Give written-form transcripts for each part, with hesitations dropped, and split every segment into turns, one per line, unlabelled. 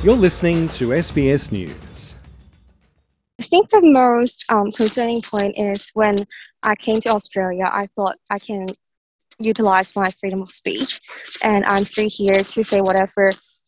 You're listening to SBS News.
I think the most concerning point is when I came to Australia, I thought I can utilize my freedom of speech and I'm free here to say whatever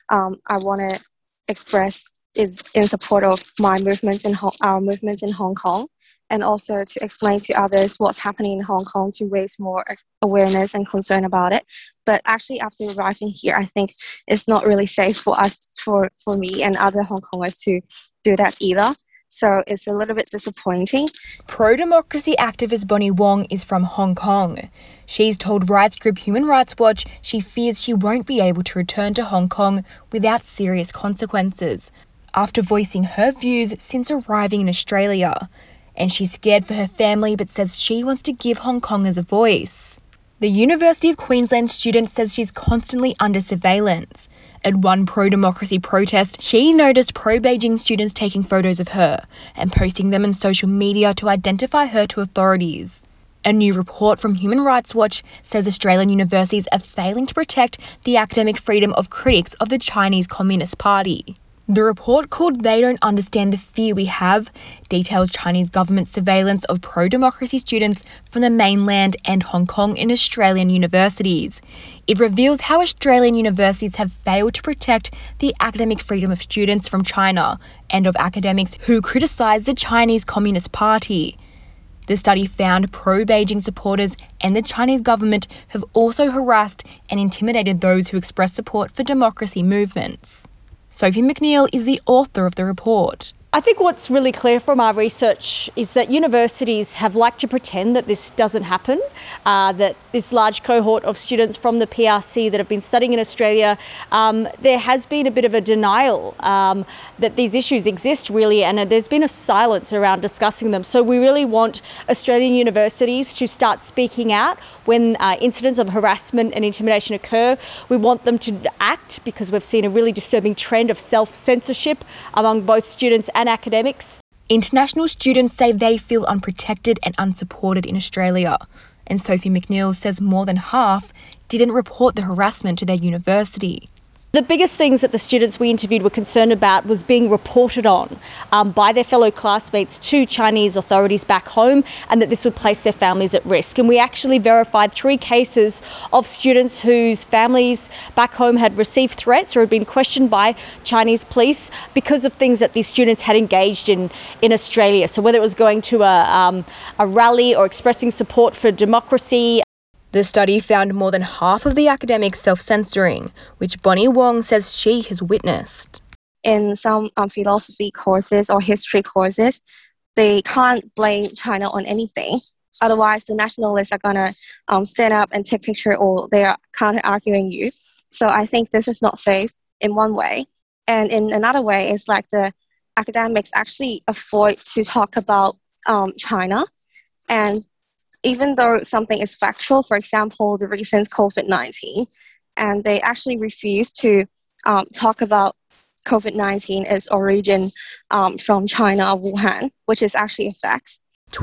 I want to express in support of my movements in our movements in Hong Kong, and also to explain to others what's happening in Hong Kong to raise more awareness and concern about it. But actually, after arriving here, I think it's not really safe for us, for me and other Hong Kongers to do that either. So it's a little bit disappointing.
Pro-democracy activist Bonnie Wong is from Hong Kong. She's told rights group Human Rights Watch she fears she won't be able to return to Hong Kong without serious consequences after voicing her views since arriving in Australia. And she's scared for her family but says she wants to give Hong Kongers a voice. The University of Queensland student says she's constantly under surveillance. At one pro-democracy protest, she noticed pro-Beijing students taking photos of her and posting them on social media to identify her to authorities. A new report from Human Rights Watch says Australian universities are failing to protect the academic freedom of critics of the Chinese Communist Party. The report, called They Don't Understand the Fear We Have, details Chinese government surveillance of pro-democracy students from the mainland and Hong Kong in Australian universities. It reveals how Australian universities have failed to protect the academic freedom of students from China and of academics who criticise the Chinese Communist Party. The study found pro-Beijing supporters and the Chinese government have also harassed and intimidated those who express support for democracy movements. Sophie McNeil is the author of the report.
I think what's really clear from our research is that universities have liked to pretend that this doesn't happen, that this large cohort of students from the PRC that have been studying in Australia, there has been a bit of a denial that these issues exist really, and there's been a silence around discussing them. So we really want Australian universities to start speaking out when incidents of harassment and intimidation occur. We want them to act because we've seen a really disturbing trend of self-censorship among both students and academics.
International students say they feel unprotected and unsupported in Australia. And Sophie McNeil says more than half didn't report the harassment to their university.
The biggest things that the students we interviewed were concerned about was being reported on by their fellow classmates to Chinese authorities back home, and that this would place their families at risk. And we actually verified 3 cases of students whose families back home had received threats or had been questioned by Chinese police because of things that these students had engaged in Australia. So whether it was going to a rally or expressing support for democracy.
The study found more than half of the academics self-censoring, which Bonnie Wong says she has witnessed.
In some philosophy courses or history courses, they can't blame China on anything. Otherwise, the nationalists are going to stand up and take picture, or they are counter-arguing you. So I think this is not safe in one way. And in another way, it's like the academics actually avoid to talk about China. And even though something is factual, for example, the recent COVID-19, and they actually refuse to talk about COVID-19 its origin from China, Wuhan, which is actually a fact.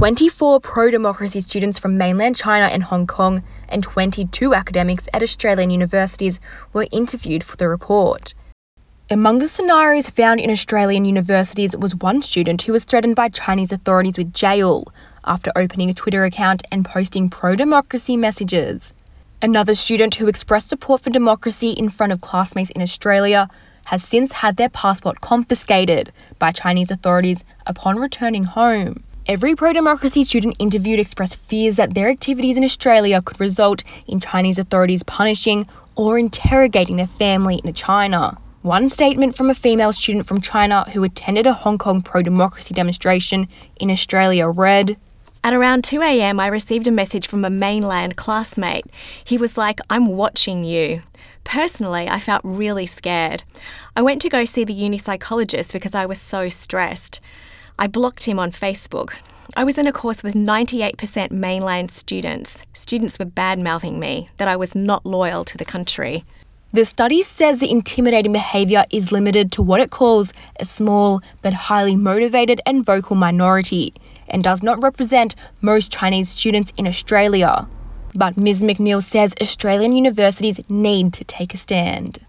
24 pro-democracy students from mainland China and Hong Kong and 22 academics at Australian universities were interviewed for the report. Among the scenarios found in Australian universities was one student who was threatened by Chinese authorities with jail after opening a Twitter account and posting pro-democracy messages. Another student who expressed support for democracy in front of classmates in Australia has since had their passport confiscated by Chinese authorities upon returning home. Every pro-democracy student interviewed expressed fears that their activities in Australia could result in Chinese authorities punishing or interrogating their family in China. One statement from a female student from China who attended a Hong Kong pro-democracy demonstration in Australia read,
"At around 2 a.m, I received a message from a mainland classmate. He was like, 'I'm watching you.' Personally, I felt really scared. I went to go see the uni psychologist because I was so stressed. I blocked him on Facebook. I was in a course with 98% mainland students. Students were bad-mouthing me, that I was not loyal to the country."
The study says the intimidating behaviour is limited to what it calls a small but highly motivated and vocal minority, and does not represent most Chinese students in Australia. But Ms. McNeil says Australian universities need to take a stand.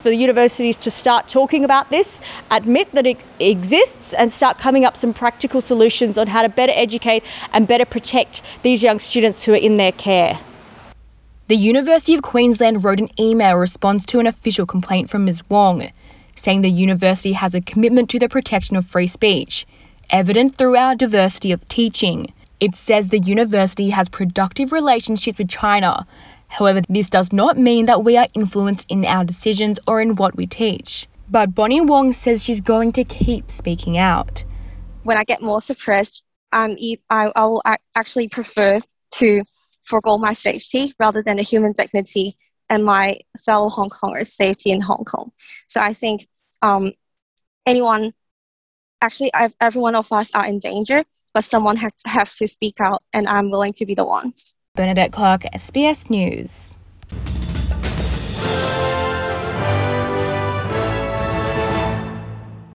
for the universities to start talking about this, admit that it exists, and start coming up some practical solutions on how to better educate and better protect these young students who are in their care.
The University of Queensland wrote an email response to an official complaint from Ms. Wong, saying the university has a commitment to the protection of free speech, evident through our diversity of teaching. It says the university has productive relationships with China. However, this does not mean that we are influenced in our decisions or in what we teach. But Bonnie Wong says she's going to keep speaking out.
When I get more suppressed, I will actually prefer to forgo my safety rather than the human dignity and my fellow Hong Kongers' safety in Hong Kong. So I think every one of us are in danger, but someone has to speak out, and I'm willing to be the one.
Bernadette Clark, SBS News.